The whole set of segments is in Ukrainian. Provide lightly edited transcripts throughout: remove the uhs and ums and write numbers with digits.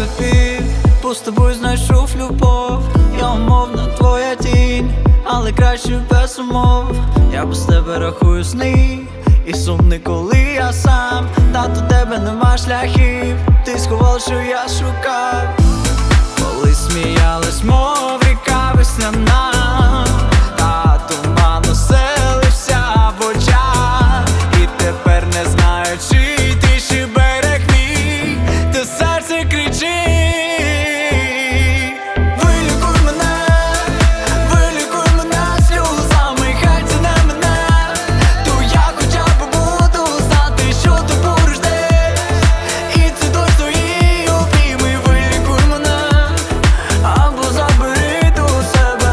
пів, бо з тобою знайшов любов. Я умовна твоя тінь, але краще без умов. Я без тебе рахую сни, і сумний, коли я сам. Та до тебе нема шляхів, ти сховав, що я шукав. Коли сміялись, мов ріка весняна, та туман оселився в очах. І тепер не знаю, чи ти ще берег мій, та серце кричить: вилікуй мене, вилікуй мене сльозами, хай це не мене, то я хоча б буду знати, що ти поруч десь, і це дощ твої обійми. Вилікуй мене, або забери до себе.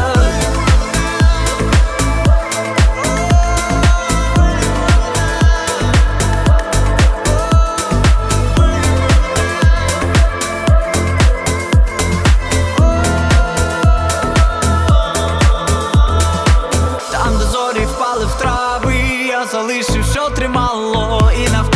Там, де зорі впали в трави, я залишив, що тримало, і навколо